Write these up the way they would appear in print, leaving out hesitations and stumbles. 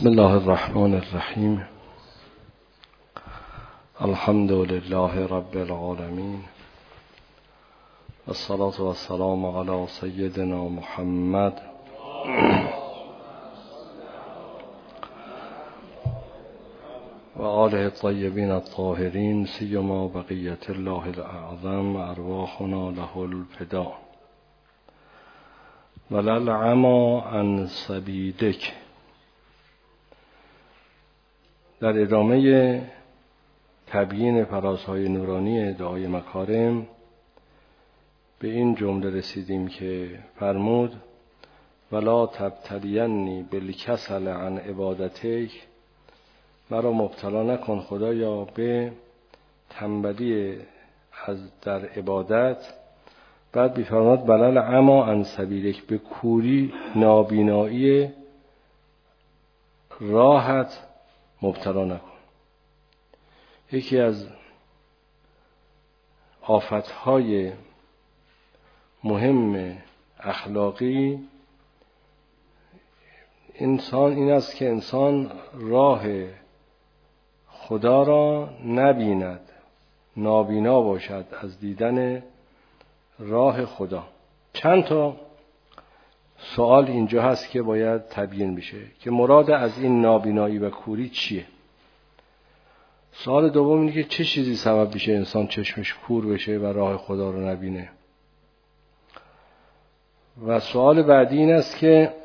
بسم الله الرحمن الرحیم. الحمد لله رب العالمین والصلاة والسلام علی سیدنا محمد و آله الطیبین الطاهرین سیما بقیت الله الاعظم ارواحنا له الفدا وللعما عن سبیلک. در ادامه تبیین فرازهای نورانی دعای مکارم به این جمله رسیدیم که فرمود ولا تبتلینی بالکسل عن عبادتک، مرا مبتلا نکن خدایا به تنبلی در عبادت. بعد بیفرماد بلل عما عن سبیلک، به کوری نابینایی راحت مبتلا نکن. یکی از آفتهای مهم اخلاقی انسان این است که انسان راه خدا را نبیند، نابینا باشد از دیدن راه خدا. چند تا سوال اینجا هست که باید تبیین بشه که مراد از این نابینایی و کوری چیه. سوال دوم اینه که چه چیزی سبب میشه انسان چشمش کور بشه و راه خدا رو نبینه. و سوال بعدی این است که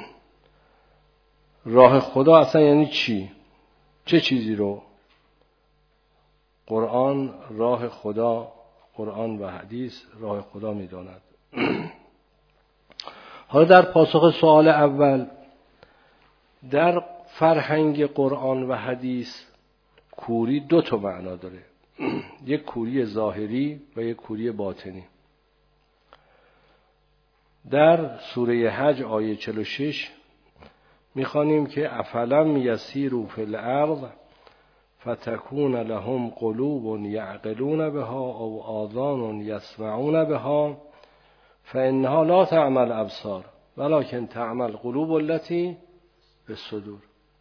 راه خدا اصلا یعنی چی؟ چه چیزی رو قرآن راه خدا، قرآن و حدیث راه خدا میداند؟ حالا در پاسخ سوال اول، در فرهنگ قرآن و حدیث کوری دو تا معنا داره، یک کوری ظاهری و یک کوری باطنی. در سوره حج آیه 46 میخوانیم که افلم یسیروا فی الارض فتکون لهم قلوب یعقلون بها او آذان یسمعون بها فانها لا تعمى الابصار ولکن تعمى القلوب التي فی الصدور.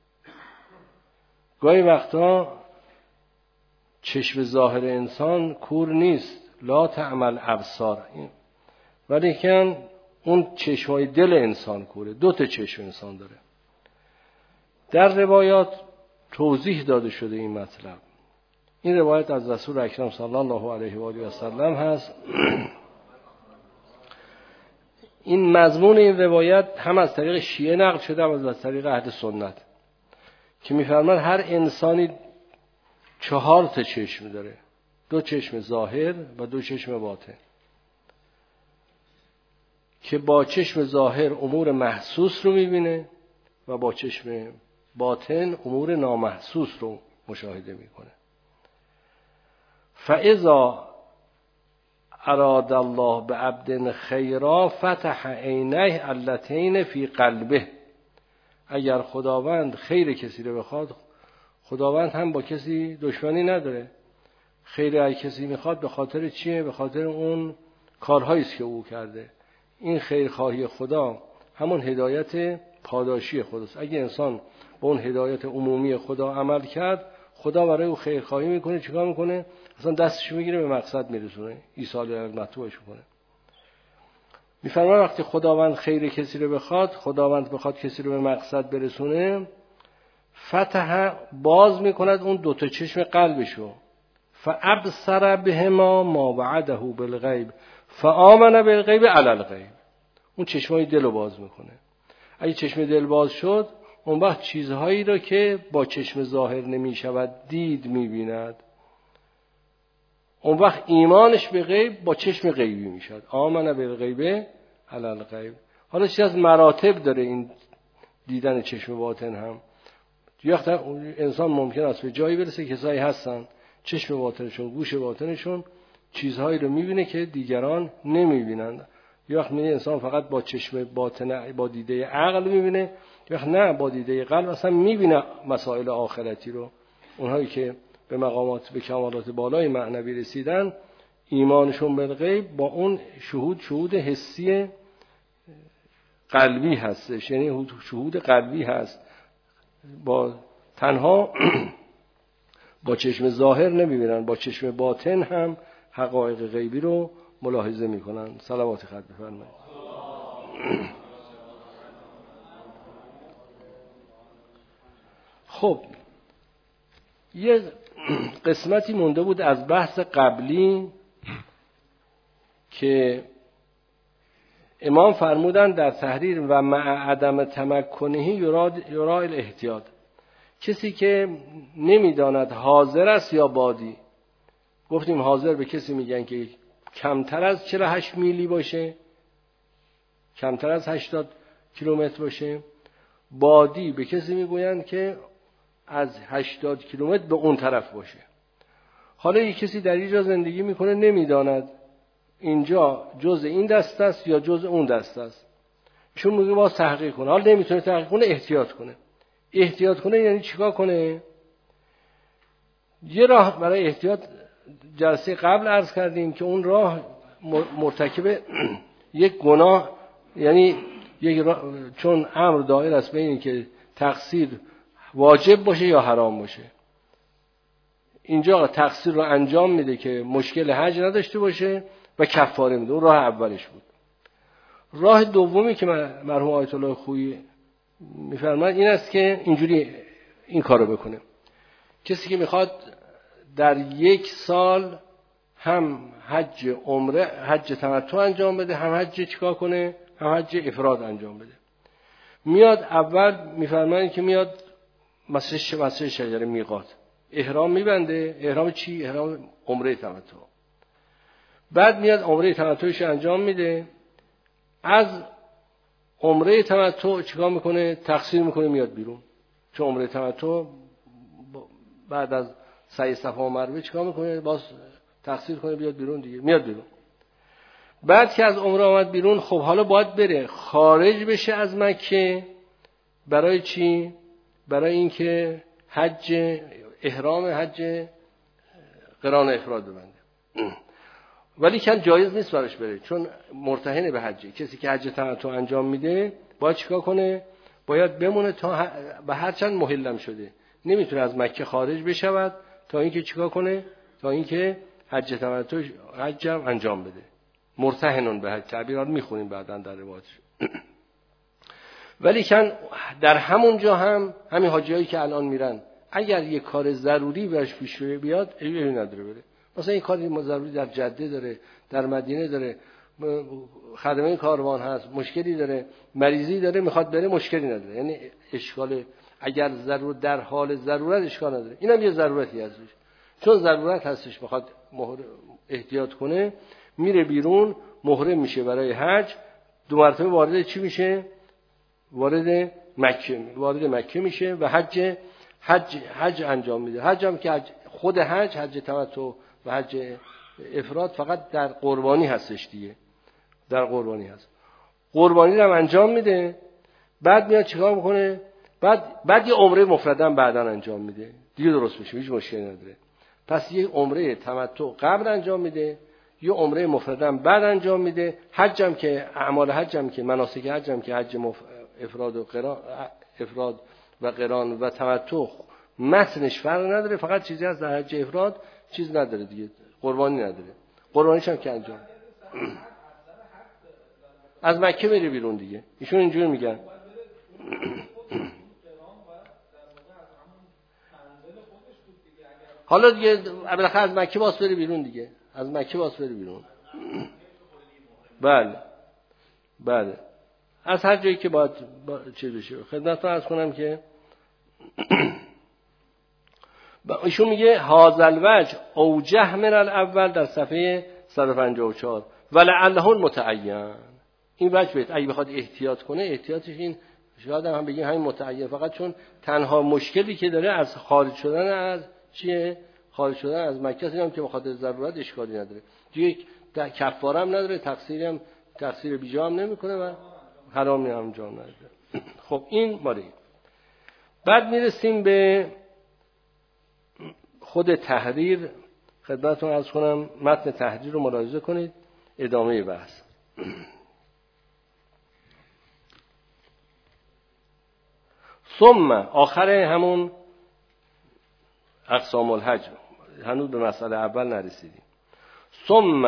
گاهی وقتا چشم ظاهر انسان کور نیست، لا تعمى الابصار، ولیکن اون چشمای دل انسان کوره. دو تا چشم انسان داره. در روایات توضیح داده شده این مطلب. این روایت از رسول اکرم صلی الله علیه و آله و سلم هست. این مضمون این روایت هم از طریق شیعه نقل شده هم از طریق اهل سنت که می‌فرماید هر انسانی 4 تا چشم داره، 2 چشم ظاهر و 2 چشم باطن، که با چشم ظاهر امور محسوس رو می‌بینه و با چشم باطن امور نامحسوس رو مشاهده می‌کنه. فاذا اراد الله بعبد خیرا فتح عینیه اللتین فی قلبه. اگر خداوند خیر کسی رو بخواد، خداوند هم با کسی دشمنی نداره. خیر هر کسی میخواد به خاطر چیه؟ به خاطر اون کارهایی است که او کرده. این خیرخواهی خدا همون هدایت پاداشی خداست. اگه انسان با اون هدایت عمومی خدا عمل کرد، خدا برای او خیرخواهی میکنه. چیکار میکنه؟ اصلا دستش میگیره به مقصد میرسونه، ایصال المطلوبش میکنه. میفرماید وقتی خداوند خیر کسی رو بخواد، خداوند بخواد کسی رو به مقصد برسونه، فتح باز میکند اون 2 تا چشم قلبشو، فابصر بهما ما وعده بالغیب فآمن بالغیب علی الغیب. اون چشمای دل رو باز میکنه. اگه چشم دل باز شد، اون وقت چیزهایی رو که با چشم ظاهر نمیشود دید میبیند. اون وقت ایمانش به غیب با چشم غیبی میشد. آمن بالغیب علی الغیب. حالا چیز از مراتب داره این دیدن چشم باطن هم. یه وقت انسان ممکن است به جایی برسه کسایی هستن چشم باطنشون، گوش باطنشون چیزهایی رو میبینه که دیگران نمیبینند. یه وقت میبینه انسان فقط با چشم باطن، با دیده عقل میبینه، یه وقت نه، با دیده قلب اصلا میبینه مسائل آخرتی رو. اونهایی که به مقامات، به کمالات بالای معنوی رسیدن، ایمانشون به غیب با اون شهود حسی قلبی هستش، یعنی شهود قلبی هست. با تنها با چشم ظاهر نمیبینن، با چشم باطن هم حقایق غیبی رو ملاحظه میکنن. صلوات خط بفرمایید. خب یه قسمتی مونده بود از بحث قبلی که امام فرمودن در تحریر و مع عدم تمکنه یرا الاحتیاط، کسی که نمیداند حاضر است یا بادی. گفتیم حاضر به کسی میگن که کمتر از 48 میلی باشه، کمتر از 80 کیلومتر باشه. بادی به کسی میگویند که از 80 کیلومتر به اون طرف باشه. حالا یک کسی در اینجا زندگی میکنه نمیداند اینجا جز این دست است یا جز اون دست است، چون میگه باز تحقیق کنه. حالا نمیتونه تحقیق کنه، احتیاط کنه. احتیاط کنه یعنی چیکار کنه؟ یه راه برای احتیاط جلسه قبل عرض کردیم که اون راه مرتکب یک گناه، یعنی یک چون امر دایر است بین این که تقصیر واجب باشه یا حرام باشه. اینجا تقصیر رو انجام میده که مشکل حج نداشته باشه و کفاره میده. اون راه اولش بود. راه دومی که مرحوم آیت الله خویی میفرماید این است که اینجوری این کارو بکنه. کسی که میخواد در یک سال هم حج عمره، حج تمتع انجام بده، هم حج چیکار کنه؟ هم حج افراد انجام بده. میاد اول میفرماید که میاد مسجد شجره میقات، احرام میبنده. احرام چی؟ احرام عمره تمتع. بعد میاد عمره تمتعش انجام میده. از عمره تمتع چیکار میکنه؟ تقصیر میکنه، میاد بیرون. چون عمره تمتع بعد از سعی صفا و مروه چیکار میکنه؟ باز تقصیر کنه بیاد بیرون دیگه. میاد بیرون. بعد که از عمره آمد بیرون، خب حالا باید بره خارج بشه از مکه. برای چی؟ برای اینکه حج احرام حج قران افراد ببنده. ولی کن جایز نیست براش بره، چون مرتهن به حجه. کسی که حج تمتع انجام میده باید چیکار کنه؟ باید بمونه تا به هر چند محلم شده. نمیتونه از مکه خارج بشود تا اینکه چیکار کنه؟ تا اینکه حج تمتع حج انجام بده. مرتهنون به حج، تعبیرات میخونیم بعداً در روایتش. ولی کن در همون جا هم همین حاجیایی که الان میرن، اگر یک کار ضروری براش پیش بیاد ایوی نداره بره. مثلا این کاری ضروری در جده داره، در مدینه داره، خدمه کاروان هست، مشکلی داره، مریضی داره، میخواد بره، مشکلی نداره. یعنی اشکال، اگر در حال ضرورت اشکال نداره. اینم یه ضرورتی هستش، چون ضرورت هستش بخواد احتیاط کنه، میره بیرون، محرم میشه برای حج. 2 مرتبه وارد چی میشه؟ وارد مکه میشه و حج انجام میده. حج هم که خود حج تمتع و حج افراد فقط در قربانی هستش دیگه. در قربانی هست. قربانی رو هم انجام میده. بعد میاد چیکار میکنه؟ بعد یه عمره مفردا بعداً انجام میده. دیگه درست میشه، هیچ مشکلی نداره. پس یه عمره تمتع قبل انجام میده، یه عمره مفردا بعد انجام میده. حج هم که اعمال حج هم که مناسک حج هم که حج افراد و قران و تمتع متنش فرق نداره، فقط چیزی هست در حج افراد چیز نداره دیگه، قربانی نداره. قربانیش هم که انجام از مکه میره بیرون دیگه. ایشون اینجوری میگن. حالا دیگه بالاخره از مکه باز بره بیرون دیگه. از مکه باز بره بیرون. بله. از هر جایی که باید چه بشه. خدمتتون عرض کنم که ایشون میگه هازل وجه اوجه من الاول در صفحه 154 ولعله المتعین. این وجه بهت اگه بخواد احتیاط کنه، احتیاطش این شاید هم بگیم همین متعین، فقط چون تنها مشکلی که داره از خارج شدن از چیه؟ خارج شدن از مکه است، هم که بخاطر ضرورت اشکالی نداره دیگه. کفاره هم نداره، تقصیر بیجا هم نمیکنه و حرامی هم انجام نداره. خب این مالی. بعد میرسیم به خود تحریر. خدمتتون عرض کنم متن تحریر رو ملاحظه کنید، ادامه بحث. ثم آخر همون اقسام الحج، هنوز به مسئله اول نرسیدیم. ثم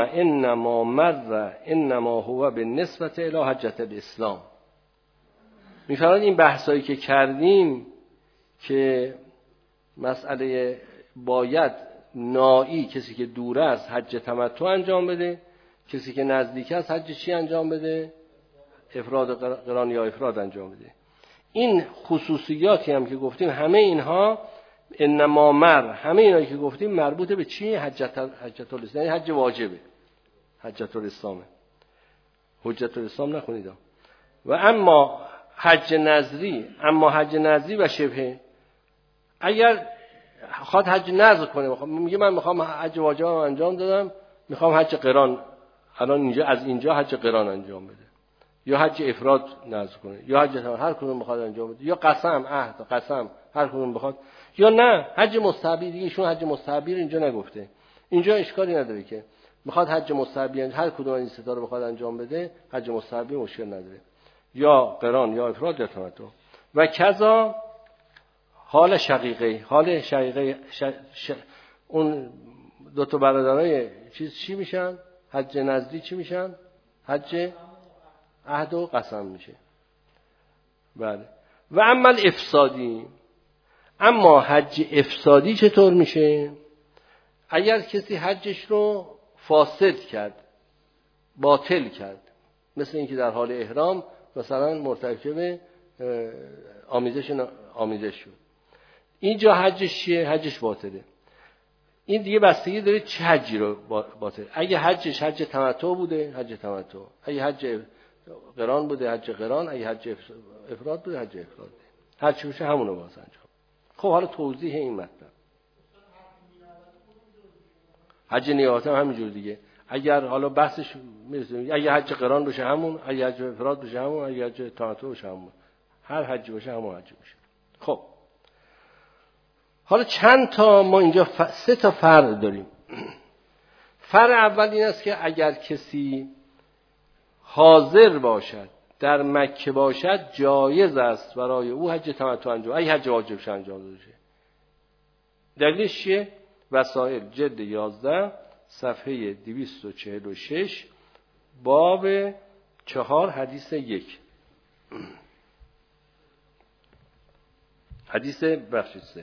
انما هو بالنسبة الی حجة الاسلام. میفرماید این بحثایی که کردیم که مسئله باید نائی کسی که دور است حج تمتع انجام بده، کسی که نزدیک است حج چی انجام بده؟ افراد قران یا افراد انجام بده. این خصوصیاتی هم که گفتیم همه اینها همه اینایی که گفتیم مربوط به چی؟ حجت الاسلام، یعنی حج واجبه، حجت الاسلامه. حجت الاسلام نخونید. و اما حج نظری و شبهه، اگر خواهد حج نظر کنه، میگه من میخوام حج واجب انجام دادم، میخوام حج قران الان اینجا از اینجا حج قران انجام بده، یا حج افراد نظر کنه، یا حج هر کدوم بخواد انجام بده، یا قسم هر کدوم بخواد، یا نه حج مستحبی. دیگه ایشون حج مستحبی رو اینجا نگفته، اینجا اشکالی نداره که میخواد حج مستحبی هر کدوم از این سه تا رو بخواد انجام بده، حج مستحبی مشکل نداره، یا قران یا افراد یا تمتع. و کذا حال شقیقه اون دو تا برادرای چی میشن؟ حج نظری چی میشن؟ حج عهد و قسم میشه. بله. و اما الافسادی، اما حج افسادی چطور میشه؟ اگر کسی حجش رو فاسد کرد، باطل کرد، مثل اینکه در حال احرام مثلا مرتکب آمیزش شد، اینجا حجش چیه؟ حجش باطله. این دیگه بستگی داره چه حجی رو باطل. اگه حجش حج تمتع بوده، حج تمتع. اگه حج قران بوده، حج قران. اگه حج افراد بوده، حج افراد. هر چی باشه همون رو باز انجام. خب حالا توضیح این مطلب. حج نیابت هم همینجور دیگه. اگر حالا بحثش میرسیم، اگه حج قران باشه همون، اگه حج افراد باشه همون، اگه حج تمتع باشه همون. هر حجی باشه همون حج باشه. خب حالا چند تا ما اینجا 3 تا فرع داریم. فرع اول این است که اگر کسی حاضر باشد، در مکه باشد، جایز است برای او حج تمتع انجام، ای حج واجبش انجام داده شه. دلیلش چیه؟ وسائل جلد 11 صفحه 246 باب 4 حدیث 1. حدیث بخش 3.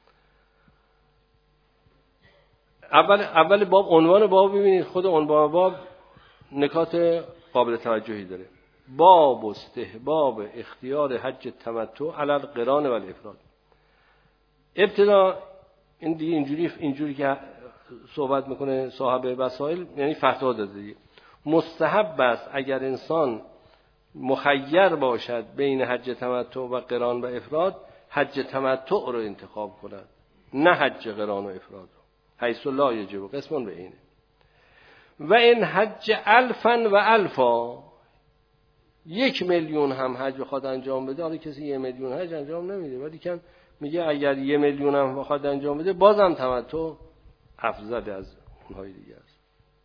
اول باب، عنوان باب ببینید، خود عنوان باب نکات قابل توجهی داره. باب استحباب اختیار حج تمتع علی القران و الافراد. ابتدا این دیگه اینجوری که صحبت میکنه صاحب وسائل، یعنی فتوا داده. مستحب است اگر انسان مخیر باشد بین حج تمتع و قران و افراد، حج تمتع رو انتخاب کند، نه حج قران و افراد. حیث لا یجب قسمون به اینه. و این حج الفا و الفا، 1,000,000 هم حج بخواد انجام بده، حالا کسی 1,000,000 حج انجام نمیده، ولی که میگه اگر 1,000,000 هم بخواد انجام بده بازم تمتع افضل از اونهای دیگه است.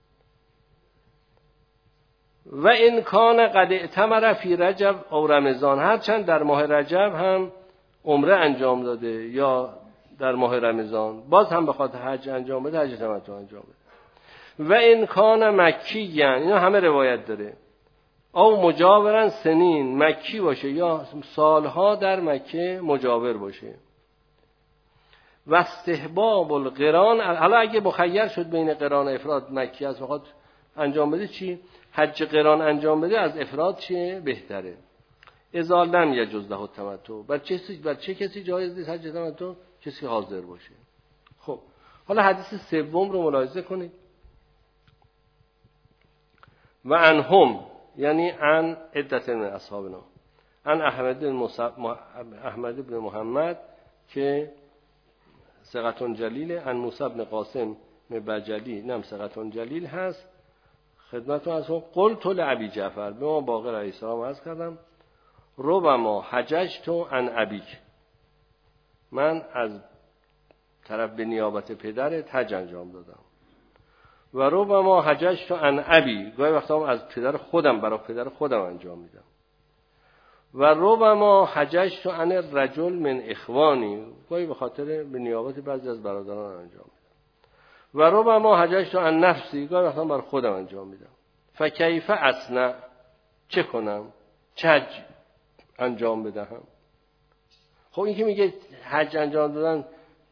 و این کان قد اعتمر فی رجب او رمضان، هرچند در ماه رجب هم عمره انجام داده یا در ماه رمضان، باز هم بخواد حج انجام بده، حج تمتع انجام بده. و این کان مکی، یعنی اینا همه روایت داره، او مجاورن سنین، مکی باشه یا سالها در مکه مجاور باشه. و استحباب القران، حالا اگه مخیر شد بین قران و افراد، مکی از بخواد انجام بده چی؟ حج قران انجام بده از افراد چیه؟ بهتره. اذا لم یجوز له التمتع، بر چه کسی جایز نیست حج تمتع؟ کسی حاضر باشه. خب حالا حدیث سوم رو ملاحظه کنید. و عنهم، یعنی عن عدت من اصحابنا، عن احمد بن محمد که ثقة جلیل، عن موسی بن قاسم بجلی، نم ثقة جلیل هست. خدمتتون از قلت لابی جعفر، به ما باقر علیه السلام عرض کردم ربما حججت عن ابیک، من از طرف به نیابت پدرت حج انجام دادم. و ربما حججت عن ابی، گاهی وقتا هم از پدر خودم برای پدر خودم انجام میدم. و ربما حججت عن الرجل من اخوانی، گاهی به خاطر به نیابت بعضی از برادران انجام میدم. و ربما حججت عن نفسی، گاهی وقتا بر خودم انجام میدم. فکیف اصنع، چه کنم، چه حج انجام بدهم؟ خب این که میگه حج انجام دادن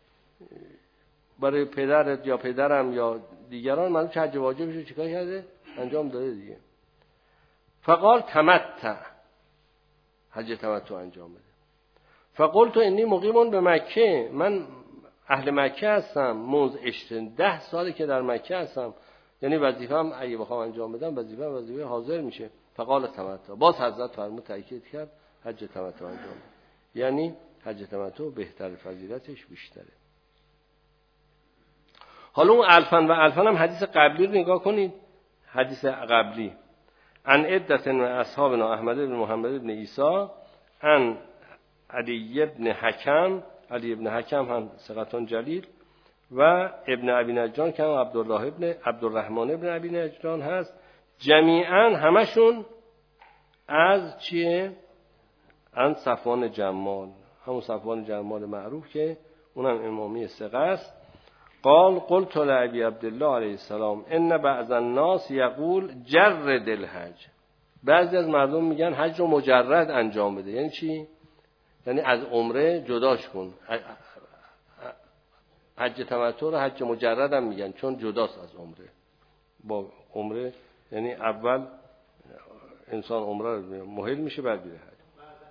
برای پدرت یا پدرم یا دیگران، من چه حج واجبشه چیکار کرده؟ انجام داده دیگه. فقال تمتع، حج تمتع انجام بده. فقلت انی مقیم به مکه، من اهل مکه هستم، موز اشتن 10 ساله که در مکه هستم، یعنی وظیفه‌ام اگه بخوام انجام بدم وظیفه حاضر میشه. فقال تمتع، باز حضرت فرمود تاکید کرد حج تمتع انجام بده، یعنی حج تمتع بهتر، فضیلتش بیشتره. حالا اون الفن هم حدیث قبلی رو نگاه کنید. حدیث قبلی عن عدة من اصحابنا احمد بن محمد بن عیسی عن علی بن حکم، علی بن حکم هم ثقة جلیل، و ابن ابی نجران که هم عبدالرحمن ابن ابی نجران هست، جمیعا همشون از چیه؟ عن صفوان جمال، همون صفوان جمال معروف که اونم امامی ثقه است. قال قلت لابی عبدالله علیه السلام ان بعض الناس یقول جرد الحج، بعضی از مردم میگن حج رو مجرد انجام بده. یعنی چی؟ یعنی از عمره جداش کن. حج تمتع رو حج مجرد هم میگن چون جداست از عمره. با عمره یعنی اول انسان عمره رو محل میشه بعد میره حج.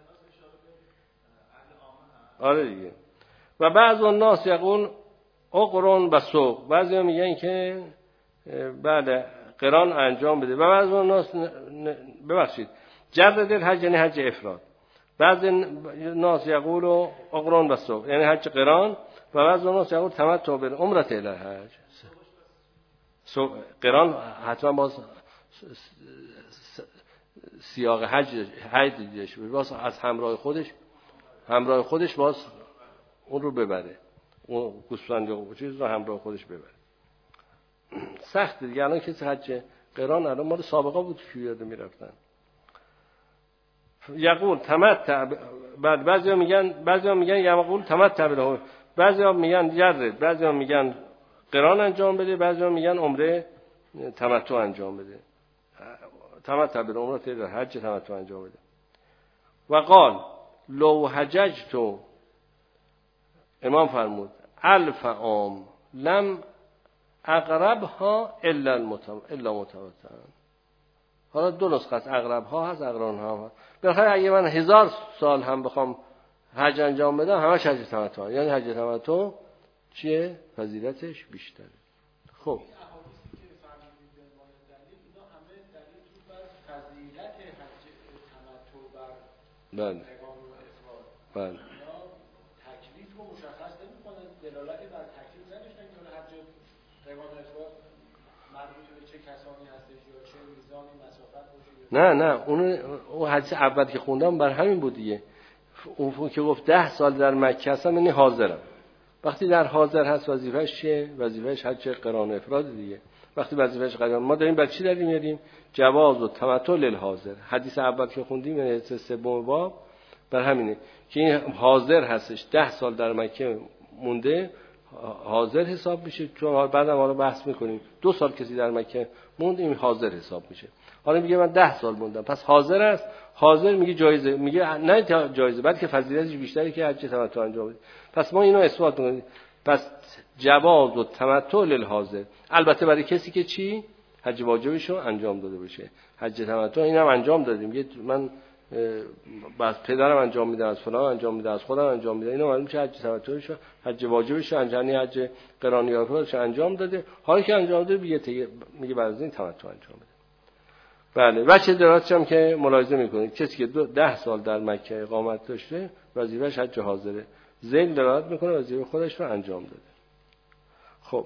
آره دیگه. و بعض الناس یقول اقرن و سوق، بعضی ها میگن که بعد قران انجام بده. و بعض الناس ببخشید جرد الحج یعنی حج افراد. بعض الناس یقول اقرن و سوق یعنی حج قران، و بعض الناس یقول تمتع بالعمره الی الحج. قران حتما باز سیاق حج دیدش، باز از همراه خودش باز اون رو ببره، اون گوسفند یا چیز رو همراه خودش ببره. سخت دیگه. الان کسی حج قران الان مال سابقه بود که یاد میرفتن. یقول تمتع، بعد بعضیا میگن یقول تمتع بله، بعضیا میگن جرد، بعضیا میگن قران انجام بده، بعضیا میگن عمره تمتع انجام بده. تمتع بله عمره در حج تمتع انجام بده. و قال لو حججت، امام فرمود 1000 عام لم اقربها الا متمتعا. حالا 2 نسخه است، اقربها هست اقرانها هست. بخاطر اگه من 1000 سال هم بخوام حج انجام بدم همش حج تمتع، یعنی حج تمتع چیه؟ فضیلتش بیشتره. خب بله بله تکلیف رو مشخص نمی‌کنه، دلالتی بر تکلیف نداشتن که حج قران و افراد مربوط به چه کسانی هستش یا چه میزانی مسافت باشه. نه اون حدیث اول که خوندم بر همین بود دیگه. اون که گفت 10 سال در مکه هستم یعنی حاضرم. وقتی در حاضر هست وظیفه‌اش چیه؟ وظیفه‌اش حج قران و افراد دیگه. وقتی وظیفه‌اش قران، ما داریم بعد چی داریم میاریم؟ جواز و تمتع للحاضر. حدیث اول که خوندیم یعنی حدیث سوم باب بر همینه که این حاضر هستش، 10 سال در مکه مونده حاضر حساب میشه. چون بعدم حالا بحث میکنیم 2 سال کسی در مکه موند این حاضر حساب میشه. حالا میگه من 10 سال موندم پس حاضر است. حاضر میگه جایزه، میگه نه جایزه بلکه فضیلتش بیشتره که حج تمتع انجام بده. پس ما اینو اثبات میکنیم. پس جواز و تمتع للحاضر، البته برای کسی که چی حج واجبشو انجام داده باشه. حج تمتع اینم انجام دادیم، میگه من از پدرم انجام میدم، از فلان انجام میدم، از خودم انجام میدم، اینا معلوم میشه حج تمتعشو حج واجبشو انجام، حج قران یا افرادش انجام داده. حالا که انجام داده میگه بعد از این تمتع انجام بده. بله بچه دراتش هم که ملاحظه میکنید کسی که 10 سال در مکه اقامت داشته وظیفه‌اش حج حاضره، ذیل درات میکنه وظیفه خودش رو انجام داده. خب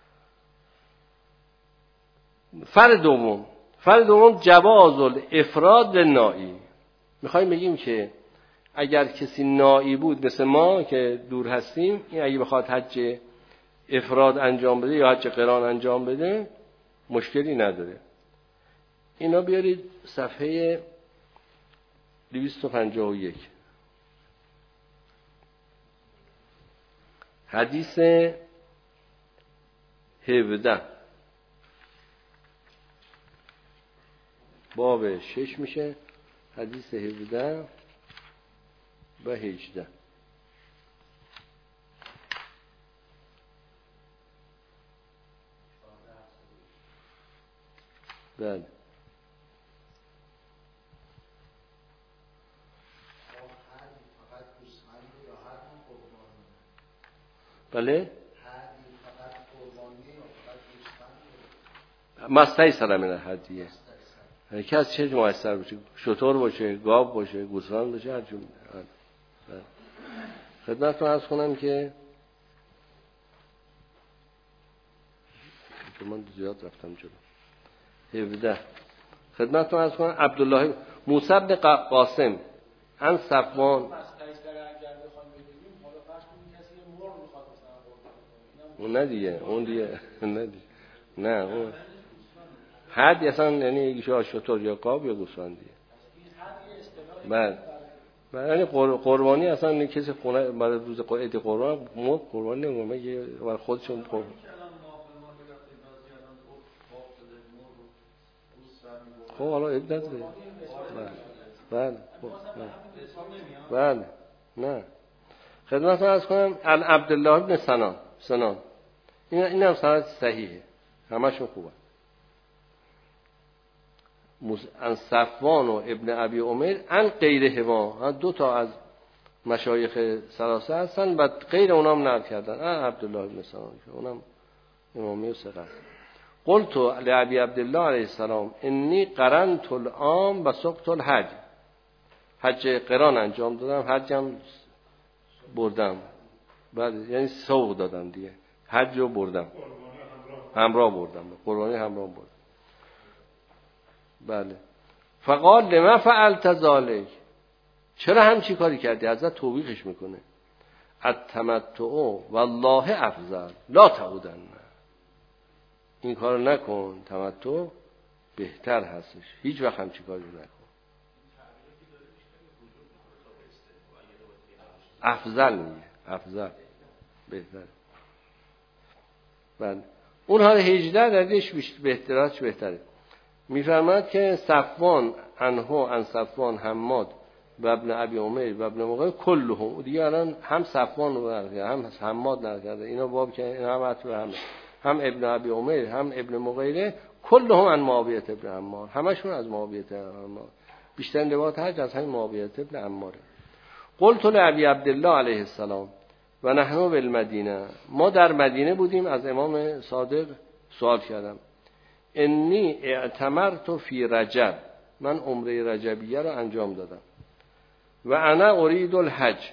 فرض دوم جواز الافراد للنائی. میخوایم بگیم که اگر کسی نائی بود مثل ما که دور هستیم، این اگه بخواد حج افراد انجام بده یا حج قران انجام بده مشکلی نداره. اینا بیارید صفحه 251 حدیث 17 باب 6 میشه. حدیث 17 و 18. بله بله مستیسر من الهدیه، یکی از چه میسر باشه، شتر باشه، گاو باشه، گوسفند باشه، هر جور. خدمتتون عرض کنم که من زیاد رفتم جلو. 17 خدمتتون عرض کنم عبدالله موسی بن قاسم عن صفوان. اون ندیگه، اون دیگه ندیگه، نه اون حد اصلا یعنی شتر یا قاب یا گوسفند دیگه. بعد یعنی قربانی اصلا کسی خونه برای روز عید قربان قربانی نمیگه، برای خودشون قربان. خب حالا عید نداره. بله نه خدمت عرض کنم عبدالله بن سنان این هم سند صحیحه، همشون خوبه. عن صفوان و ابن ابی عمر عن غیره ما، دو تا از مشایخ ثلاثه هستن و غیر اونام نقل کردن. عبدالله بن سنان که اونم امامی و ثقه. قلت لابی عبدالله علیه السلام انی قرنت العام و سقط الحج، حج قران انجام دادم، حجم بردم، بعد یعنی سوق دادم دیگه، حج رو بردم، همراه بردم، قربانی همراه بردم. بله. فقال لما فعلت ذلك، چرا همچی کاری کردی؟ ازت توبیخش میکنه. التمتع والله افضل لا تعودن، این کارو نکن، تمتع بهتر هستش، هیچ وقت همچی کاری نکن. افضل میگه، افضل بهتر. بله. اون حال 18 دردش بهتره. میفرماد که صفوان عن صفوان حماد و ابن ابی عمر و ابن مغیره کلهم، دیگه الان هم صفوان رو هم حماد نرکرده، اینا باب که اینا هم عطر هم ابن ابی عمر هم ابن مغیره کلهم عن معاویه ابن عمار، همشون از معاویه ابن عمار. بیشتر روایات حج از همین معاویه ابن عماره. قلت لابی عبدالله علیه السلام و نحن بالمدینه، ما در مدینه بودیم، از امام صادق سوال کردم. انی اعتمرت فی رجب، من عمره رجبیه رو انجام دادم. و انا اريد الحج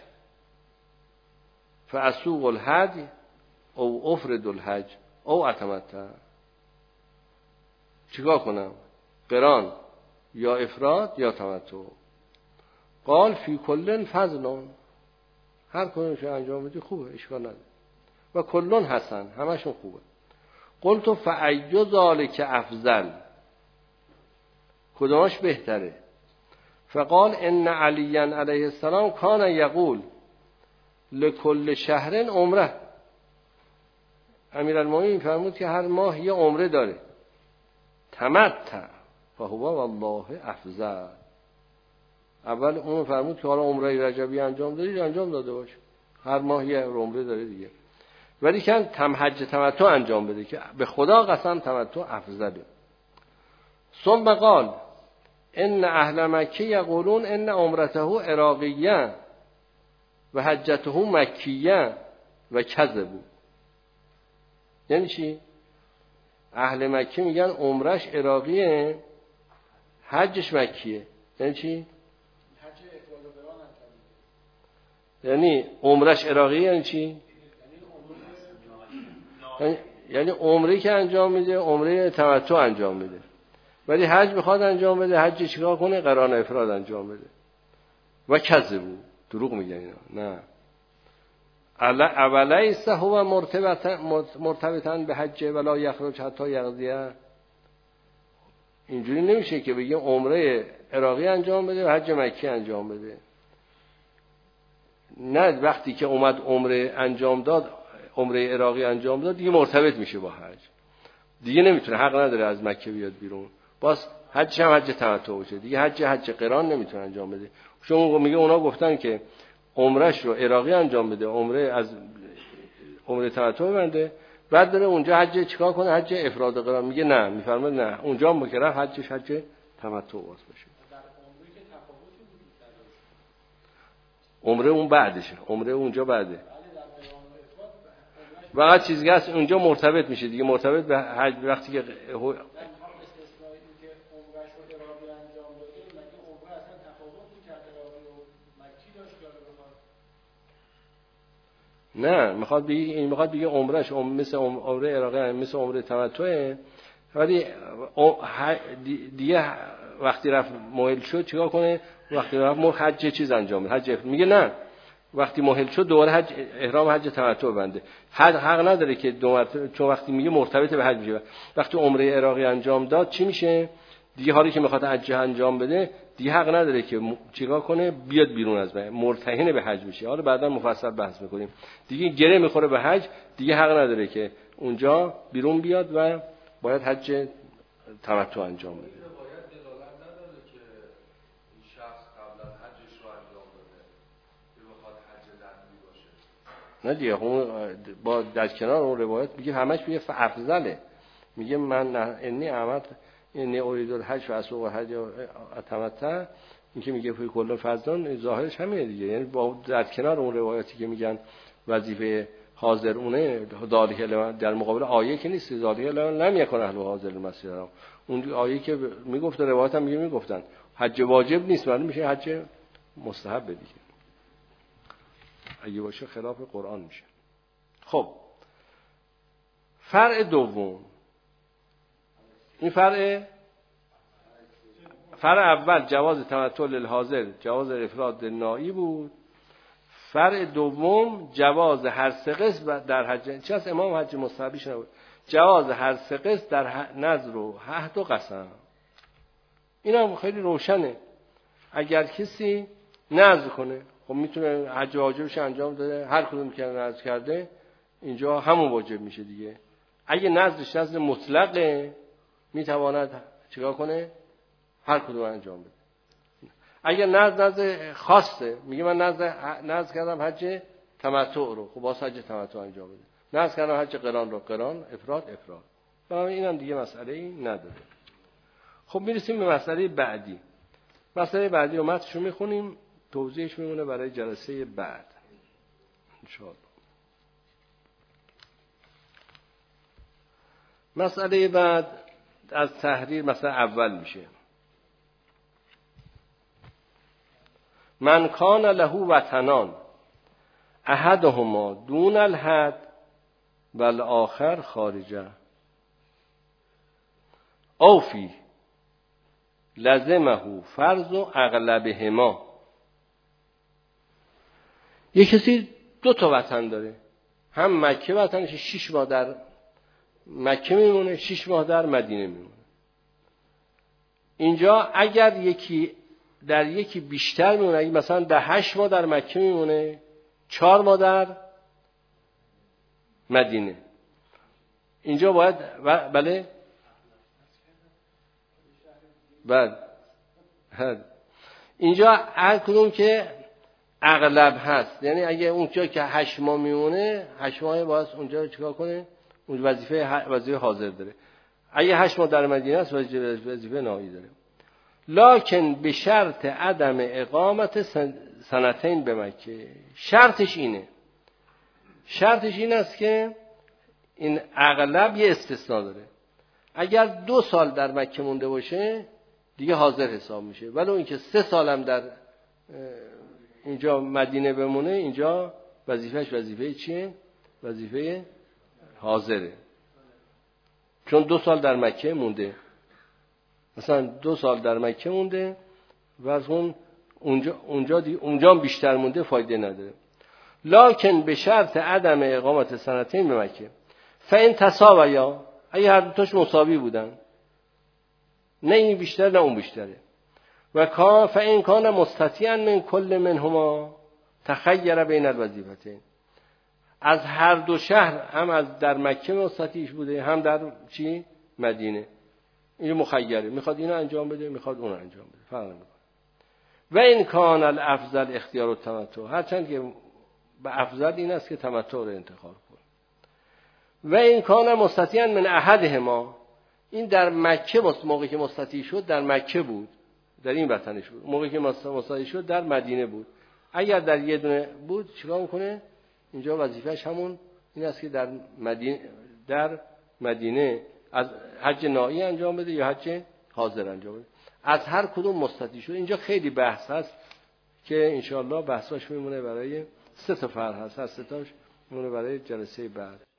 فاسوق الحج او افرد الحج او اتمتع، چیکار کنم؟ قران یا افراد یا تمتع؟ قال فی کل فضل، هر کدومش انجام بدی خوبه، اشکال نداره. و کلون حسن، همشون خوبه. قلت فأی ذلک افضل، کدومش بهتره؟ فقال ان علی علیه السلام کان یقول لکل شهر عمره، امیرالمومنین فرمود که هر ماه یه عمره داره. تمتع فهو والله افضل. اول اون فرمود که حالا عمره رجبی انجام دادید، انجام داده باش، هر ماه یه عمره داره دیگه. ولی که حج تمتع انجام بده، که به خدا قسم تمتع افضله. ثم قال ان اهل مکه یقولون ان عمرته عراقیه و حجته مکیه و کذبوا. یعنی چی؟ اهل مکه میگن عمرش عراقیه، حجش مکیه. یعنی چی؟ یعنی عمرش عراقیه. یعنی چی؟ یعنی عمره که انجام میده عمره تمتع انجام میده، ولی حج میخواد انجام بده، حج چیکار کنه؟ قران افراد انجام بده. و کذبوا، دروغ میگن اینا. نه، اولیس هو مرتبطا به حج ولا یخرج حتی یقضیه. اینجوری نمیشه که بگه عمره عراقی انجام بده و حج مکی انجام بده. نه، وقتی که اومد عمره انجام داد، عمره عراقی انجام داد، دیگه مرتبط میشه با حج، دیگه نمیتونه، حق نداره از مکه بیاد بیرون. باز حج هم حج تمتع باشه دیگه، حج قران نمیتونه انجام بده. چون میگه اونا گفتن که عمرش رو عراقی انجام بده، عمره تمتع بنده، بعد داره اونجا حج چیکار کنه؟ حج افراد قران. میگه نه، میفرماد نه، اونجا هم بکره حجش حج تمتع باز بشه. عمره اون بعدشه، عمره اونجا بعده. فقط چیزی هست اونجا مرتبط میشه دیگه، مرتبط به حج. وقتی که نه، میخواد بگه عمرش مثل عمره عراقی، مثل عمره تمتعه، ولی دیگه وقتی رفت مهل شد چیکار کنه؟ وقتی رفت حج چیز انجام بده، حج. میگه نه، وقتی مهل شد دوباره حج احرام حج تمتع بنده. حق نداره که چون وقتی میگه مرتبط به حج میشه. وقتی عمره عراقی انجام داد چی میشه؟ دیگه حالی که میخواد حج انجام بده دیگه حق نداره که چیکار کنه؟ بیاد بیرون از مکه، مرتهن به حج میشه. حالا بعدا مفصل بحث میکنیم. دیگه گره میخوره به حج، دیگه حق نداره که اونجا بیرون بیاد و باید حج تمتع انجام بده. نه دیگه با در کنار اون روایت میگه همش میگه افضله، میگه من انی ارید الحج و اسوق الحج اتمتع، این که میگه فی کل فضلان ظاهرش همینه دیگه. یعنی با در کنار اون روایتی که میگن وظیفه حاضر اونه ذالک در مقابل آیه که نیست، ذالک لم یکن اهل حاضر المسجد الحرام، اون آیه که میگفت روایت هم میگفتن حج واجب نیست، معلوم میشه حج مستحب دیگه، اگه باشه خلاف قرآن میشه. خب فرع دوم، این فرع اول جواز تمتع للحاضر، جواز افراد للنائی بود. فرع دوم جواز هر سه قسم در حج، چه از امام حج مستحبیش نبود، جواز هر سه قسم در نذر و عهد و قسم. این هم خیلی روشنه. اگر کسی نذر کنه خب میتونه حج واجبش انجام داده، هر کدوم که نذر کرده اینجا همون واجب میشه دیگه. اگه نذرش نذر مطلقه میتواند چیکار کنه؟ هر کدوم انجام بده. اگه نذر خاصه، میگه من نذر کردم حج تمتع رو، خب باز حج تمتع انجام بده. نذر کردم حج قران رو، قران، افراد. اینم دیگه مسئله‌ای نداره. خب میرسیم به مسئله بعدی. مسئله بعدی رو متنشو میخونیم، توضیحش میمونه برای جلسه بعد ان شاء الله. مسئله بعد از تحریر مسئله اول میشه. من کان له وطنان احدهما دون الحد و الاخر خارجه او فی لزمه فرض و اغلبهما. یک کسی 2 تا وطن داره، هم مکه وطنش 6 ماه در مکه میمونه، 6 ماه در مدینه میمونه. اینجا اگر یکی بیشتر میمونه، اگه مثلا در 8 ماه در مکه میمونه، 4 ماه در مدینه، اینجا باید بله اینجا هر کدوم که اغلب هست، یعنی اگه اونجا که 8 ماه میمونه، 8 ماه باید اونجا چیکار کنه؟ اون وظیفه حاضر داره. اگه 8 ماه در مدینه است وظیفه نایی داره. لکن به شرط عدم اقامت سنتین به مکه. شرطش این است که این اغلب یه استثناء داره. اگر 2 سال در مکه مونده باشه دیگه حاضر حساب میشه، ولی اون که 3 سالم در اینجا مدینه بمونه، اینجا وظیفه چیه؟ وظیفه حاضره، چون 2 سال در مکه مونده. مثلا 2 سال در مکه مونده و از اونجا بیشتر مونده، فایده نداره. لکن به شرط عدم اقامت سنتین به مکه. فإن تساویا، اگه هر دوتاش مساوی بودن، نه این بیشتر نه اون بیشتره. و کان فإن کان مستطیعا من کل منهما تخیر بین الوظیفتین. از هر دو شهر، هم از در مکه مستطیعش بوده هم در چی؟ مدینه. این مخیره، میخواد اینو انجام بده میخواد اونو انجام بده، فرق نمیکنه. و این کان الافضل اختیار التمتع، هرچند که به افضل این است که تمتع رو انتخاب کنه. و این کان مستطیعا من احدهما، این در مکه موقعی که مستطیع شد در مکه بود، در این وطنش بود. موقعی که مستطیع شد در مدینه بود. اگر در یه دونه بود چیکار میکنه؟ اینجا وظیفه‌اش همون این است که در مدینه از حج نائی انجام بده یا حج حاضر انجام بده. از هر کدوم مستطیع شد. اینجا خیلی بحث هست که انشاءالله بحثاش میمونه برای 3 تا فرع هست، 3 تاش میمونه برای جلسه بعد.